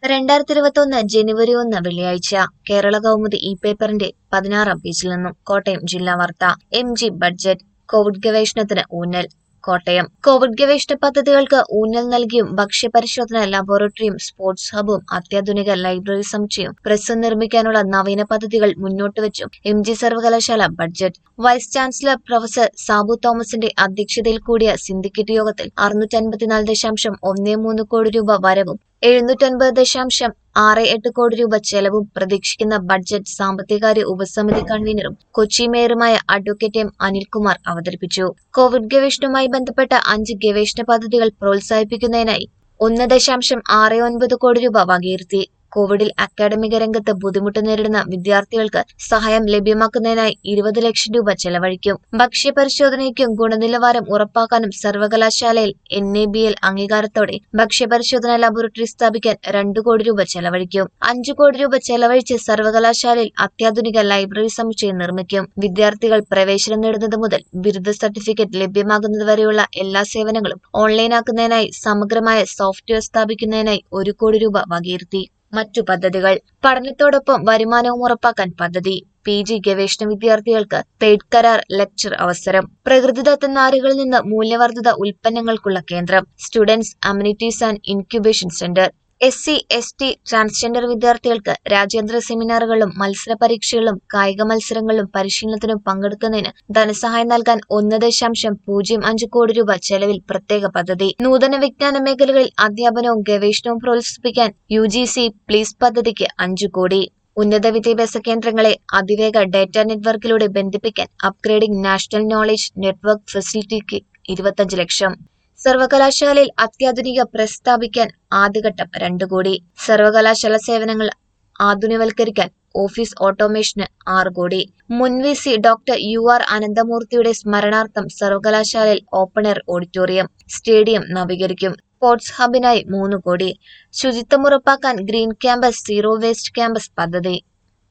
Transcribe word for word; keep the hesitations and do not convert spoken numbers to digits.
രണ്ടായിരത്തി ഇരുപത്തി ഒന്ന് ജനുവരി ഒന്ന് വെള്ളിയാഴ്ച കേരള കൗമുദി ഇ പേപ്പറിന്റെ പതിനാറാം പേജിൽ നിന്നും കോട്ടയം ജില്ലാ വാർത്ത. എം ജി ബഡ്ജറ്റ് കോവിഡ് ഗവേഷണത്തിന് ഊന്നൽ. കോട്ടയം കോവിഡ് ഗവേഷണ പദ്ധതികൾക്ക് ഊന്നൽ നൽകിയും ഭക്ഷ്യപരിശോധന ലബോറട്ടറിയും സ്പോർട്സ് ഹബും അത്യാധുനിക ലൈബ്രറി സമുച്ചയവും പ്രസ്സും നിർമ്മിക്കാനുള്ള നവീന പദ്ധതികൾ മുന്നോട്ട് വെച്ചും എം ജി സർവകലാശാല budget. Vice chancellor professor Sabu തോമസിന്റെ അധ്യക്ഷതയിൽ കൂടിയ സിൻഡിക്കേറ്റ് യോഗത്തിൽ അറുന്നൂറ്റി അൻപത്തിനാല് ദശാംശം ഒന്ന് മൂന്ന് കോടി രൂപ വരവും എഴുന്നൂറ്റൻപത് ദശാംശം ആറ് എട്ട് കോടി രൂപ ചെലവും പ്രതീക്ഷിക്കുന്ന ബഡ്ജറ്റ് സാമ്പത്തികാര്യ ഉപസമിതി കൺവീനറും കൊച്ചി മേയറുമായ അഡ്വക്കേറ്റ് എം അനിൽകുമാർ അവതരിപ്പിച്ചു. കോവിഡ് ഗവേഷണവുമായി ബന്ധപ്പെട്ട അഞ്ച് ഗവേഷണ പദ്ധതികൾ പ്രോത്സാഹിപ്പിക്കുന്നതിനായി ഒന്ന് ദശാംശം ആറ് ഒൻപത് കോടി രൂപ വകയിരുത്തി. കോവിഡിൽ അക്കാഡമിക രംഗത്ത് ബുദ്ധിമുട്ട് നേരിടുന്ന വിദ്യാർത്ഥികൾക്ക് സഹായം ലഭ്യമാക്കുന്നതിനായി ഇരുപത് ലക്ഷം രൂപ ചെലവഴിക്കും. ഭക്ഷ്യപരിശോധനയ്ക്കും ഗുണനിലവാരം ഉറപ്പാക്കാനും സർവകലാശാലയിൽ എൻ എ ബി എൽ അംഗീകാരത്തോടെ ഭക്ഷ്യപരിശോധന ലബോറട്ടറി സ്ഥാപിക്കാൻ രണ്ടു കോടി രൂപ ചെലവഴിക്കും. അഞ്ചു കോടി രൂപ ചെലവഴിച്ച് സർവകലാശാലയിൽ അത്യാധുനിക ലൈബ്രറി സമുച്ചയം നിർമ്മിക്കും. വിദ്യാർത്ഥികൾ പ്രവേശനം നേടുന്നത് മുതൽ ബിരുദ സർട്ടിഫിക്കറ്റ് ലഭ്യമാകുന്നതുവരെയുള്ള എല്ലാ സേവനങ്ങളും ഓൺലൈനാക്കുന്നതിനായി സമഗ്രമായ സോഫ്റ്റ്വെയർ സ്ഥാപിക്കുന്നതിനായി ഒരു കോടി രൂപ വകയിരുത്തി. മറ്റു പദ്ധതികൾ. പഠനത്തോടൊപ്പം വരുമാനവും ഉറപ്പാക്കാൻ പദ്ധതി. പി ജി ഗവേഷണ വിദ്യാർത്ഥികൾക്ക് പെയ്ഡ് കരാർ ലെക്ചർ അവസരം. പ്രകൃതിദത്ത നാരുകളിൽ നിന്ന് മൂല്യവർദ്ധിത ഉൽപ്പന്നങ്ങൾക്കുള്ള കേന്ദ്രം. Students amenities and incubation centre. S C S T transgender വിദ്യാർത്ഥികൾക്ക് രാജ്യാന്തര സെമിനാറുകളിലും മത്സര പരീക്ഷകളിലും കായിക മത്സരങ്ങളിലും പരിശീലനത്തിനും പങ്കെടുക്കുന്നതിന് ധനസഹായം നൽകാൻ ഒന്ന് ദശാംശം പൂജ്യം അഞ്ച് കോടി രൂപ ചെലവിൽ പ്രത്യേക പദ്ധതി. നൂതന വിജ്ഞാന മേഖലകളിൽ അധ്യാപനവും ഗവേഷണവും പ്രോത്സാഹിപ്പിക്കാൻ യു ജി സി പ്ലീസ് പദ്ധതിക്ക് അഞ്ചു കോടി. ഉന്നത വിദ്യാഭ്യാസ കേന്ദ്രങ്ങളെ അതിവേഗ ഡാറ്റ നെറ്റ്വർക്കിലൂടെ ബന്ധിപ്പിക്കാൻ അപ്ഗ്രേഡിംഗ് നാഷണൽ നോളജ് നെറ്റ്വർക്ക് ഫെസിലിറ്റിക്ക് ഇരുപത്തിയഞ്ച് ലക്ഷം. സർവകലാശാലയിൽ അത്യാധുനിക പ്രസ് സ്ഥാപിക്കാൻ ആദ്യഘട്ടം രണ്ടു കോടി. സർവകലാശാല സേവനങ്ങൾ ആധുനികവൽക്കരിക്കാൻ ഓഫീസ് ഓട്ടോമേഷന് ആറ് കോടി. മുൻ V C doctor U R അനന്തമൂർത്തിയുടെ സ്മരണാർത്ഥം സർവകലാശാലയിൽ ഓപ്പൺ എയർ ഓഡിറ്റോറിയം, സ്റ്റേഡിയം നവീകരിക്കും. സ്പോർട്സ് ഹബിനായി മൂന്ന് കോടി. ശുചിത്വം ഉറപ്പാക്കാൻ green campus zero waste campus പദ്ധതി.